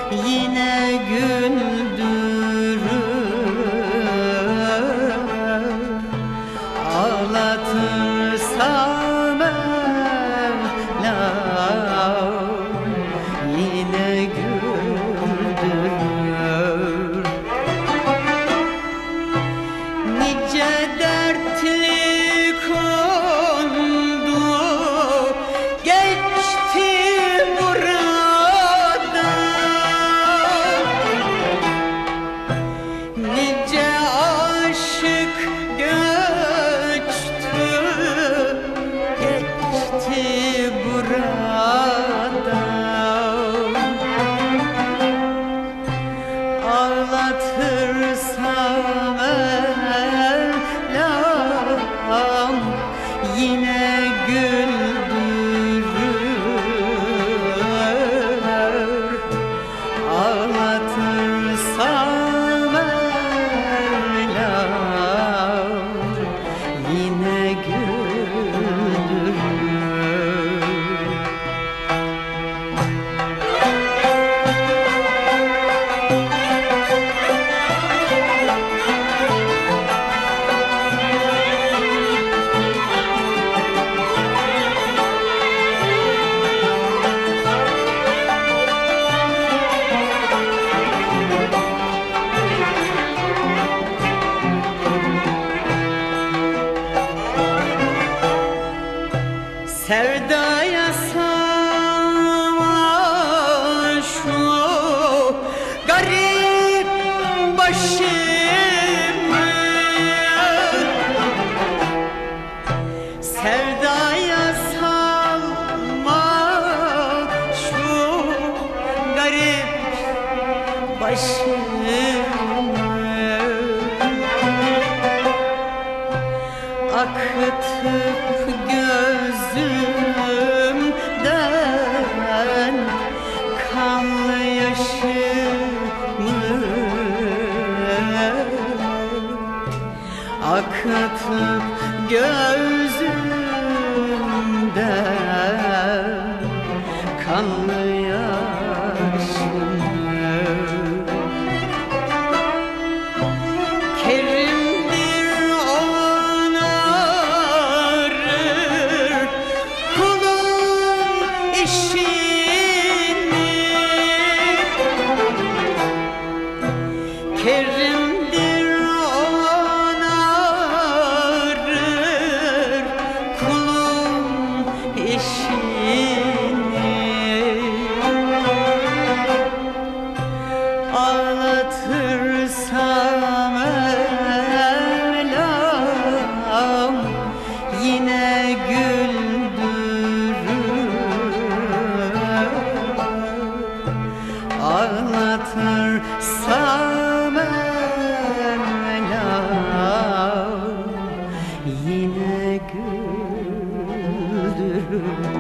yine güldürür, ağlatırsa Mevlam yine güldürür. Nice dertli kondu geçti burada, nice aşık göçtü geçti burada. Ağlatırsa Mevlam yine güldürür, ağlatırsa Mevlam yine güldürür. Sevdaya sarma şu garip başımı, sevdaya sarma şu garip başımı, akıtıp gözümden kanlı yaşımı, akıtıp gözümden kanlı yaşımı. Kerimdir onarır kulun işini, kerimdir onarır kulun işini, ağlatırsa Mevlam yine güldürür, ağlatırsa Mevlam yine güldürür.